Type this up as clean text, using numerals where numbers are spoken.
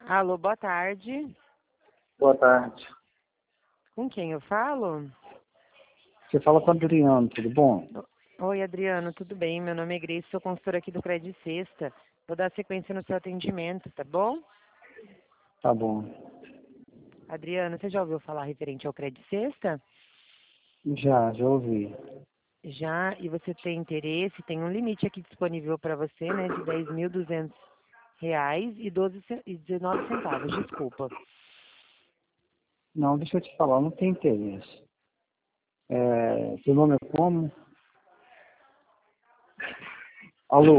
Alô, boa tarde. Boa tarde. Com quem eu falo? Você fala com o Adriano, tudo bom? Oi, Adriano, tudo bem? Meu nome é Grace, sou consultora aqui do Credit Sexta. Vou dar sequência no seu atendimento, tá bom? Tá bom. Adriano, você já ouviu falar referente ao Credit Sexta? Já ouvi. Já, e você tem interesse, tem um limite aqui disponível para você, né, de R$ 10.200 e 19 centavos, desculpa. Não, deixa eu te falar, não tem interesse. Seu nome é como? Alô?